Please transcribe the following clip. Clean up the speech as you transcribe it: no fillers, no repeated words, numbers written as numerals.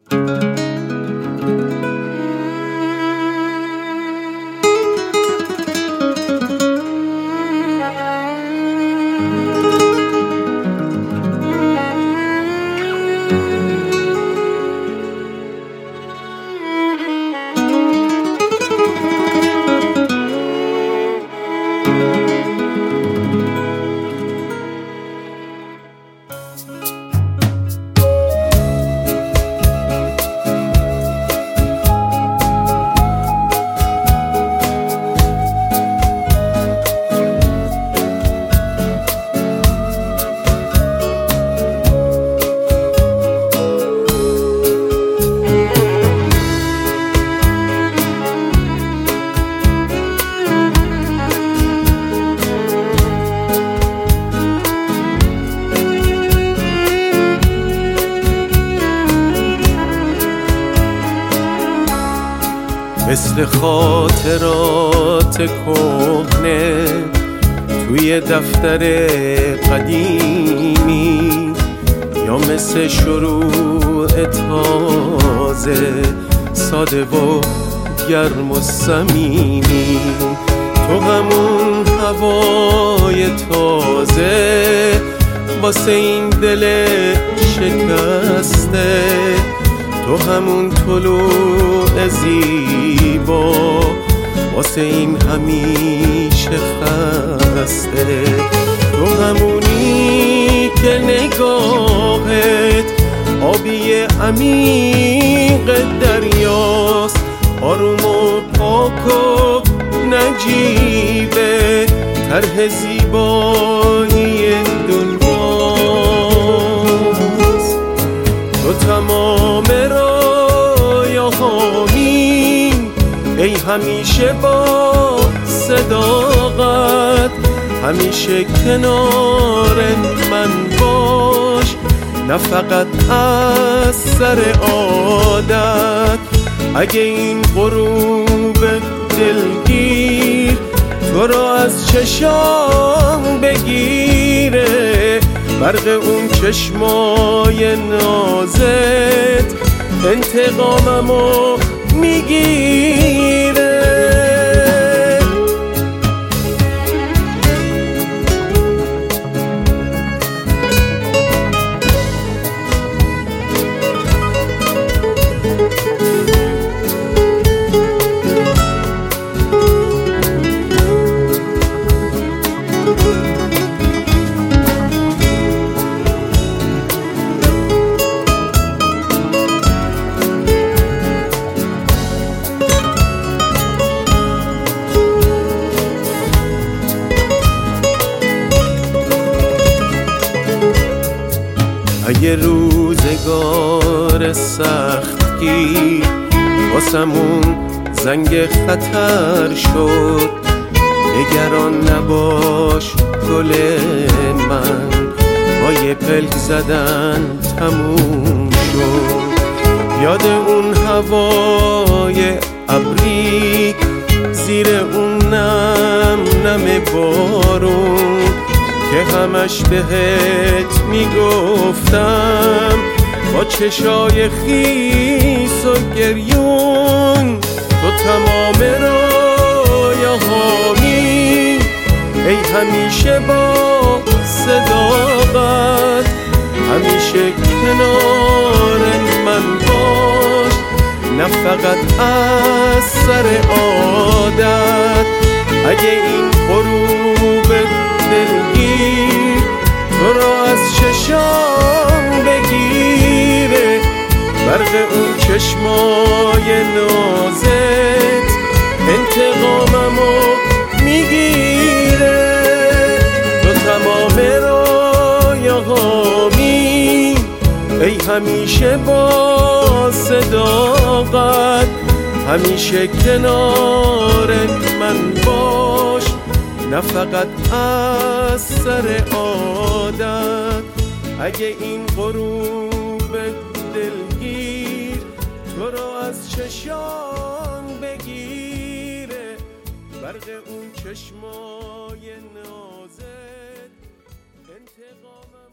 مثل خاطرات کهنه توی دفتر قدیمی، یا مثل شروع تازه ساده و گرم و صمیمی. تو همون هوای تازه واسه این دل شکسته، تو همون طلوع زیبا واسه این همیشه خسته. تو همونی که نگاهت آبی عمیق دریاست، آروم و پاک و نجیبه طرح زیبایی دنیاست. تو تمام رایه‌هامی، ای همیشه با صداقت، همیشه کنار من باش، نه فقط از سر عادت. اگه این غروب دلگیر تو را از چشام بگیره، برق اون چشمای نازت انتقاممو میگیره. اگه روزگار سختگیر واسمون زنگ خطر شد، نگران نباش گل من، با یه پلک زدن تموم شد. یاد اون هوای ابری زیر اون نم نم بارون که همش بهت میگفتم با چشای خیس و گریون. تو تمام رایه‌هامی، ای همیشه با صداقت، همیشه کنار من باش، نه فقط از سر عادت. اگه این غروب دلگیر تو را از چشام بگیره، برق اون چشمای نازت انتقاممو میگیره. تو تمام رایه‌هامی، ای همیشه با صداقت، همیشه کنار من باش، نه فقط از سر عادت. اگه این غروب دلگیر تو را از چشام بگیره، برق اون چشمای نازت انتقام